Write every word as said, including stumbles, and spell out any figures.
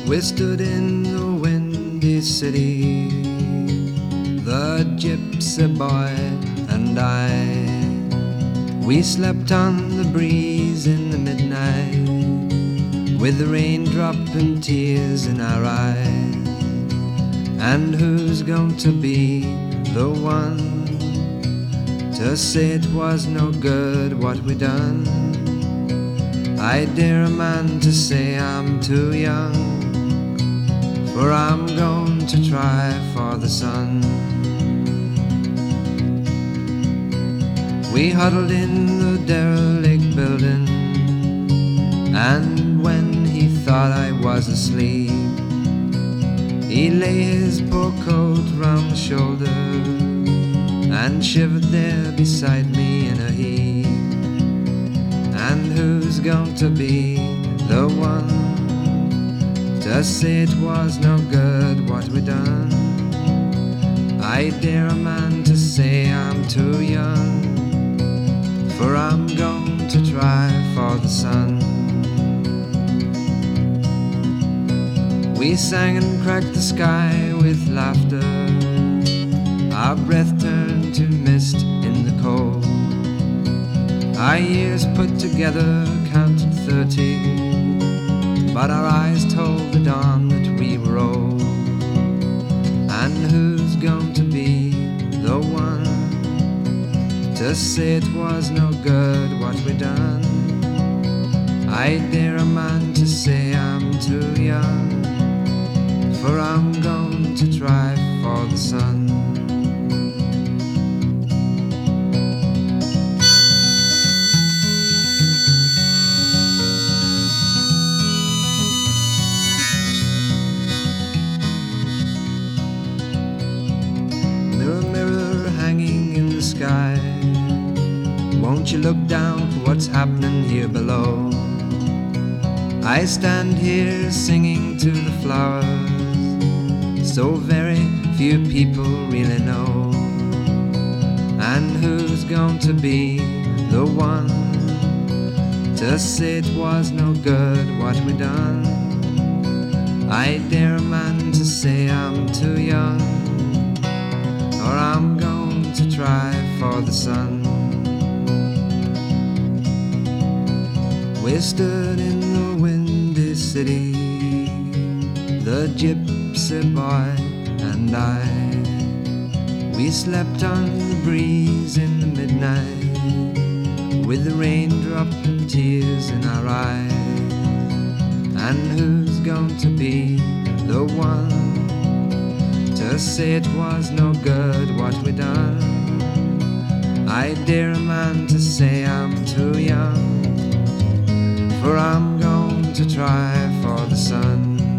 We stood in the windy city, the gypsy boy and I. We slept on the breeze in the midnight, with the raindrop and tears in our eyes. And who's going to be the one to say it was no good what we done? I dare a man to say I'm too young, for I'm going to try for the sun. We huddled in the derelict building, and when he thought I was asleep, he lay his poor coat round the shoulder and shivered there beside me in a heap. And who's going to be the one to say it was no good what we done? I dare a man to say I'm too young, for I'm going to try for the sun. We sang and cracked the sky with laughter, our breath turned to mist in the cold. Our years put together counted thirty, but our eyes told the dawn that we were old. And who's going to be the one to say it was no good what we done? I dare a man to say I'm too young, for I'm going to try for the sun. Mirror, mirror hanging in the sky, won't you look down for what's happening here below? I stand here singing to the flowers, so very few people really know. And who's going to be the one to say it was no good what we done? I dare a man to say I'm too young, or I'm going to try for the sun. We stood in the windy city, the gypsy boy and I. We slept on the breeze in the midnight, with the raindrop and tears in our eyes. And who's going to be the one to say it was no good what we done? I dare a man to say I'm too young, for I'm going to try for the sun.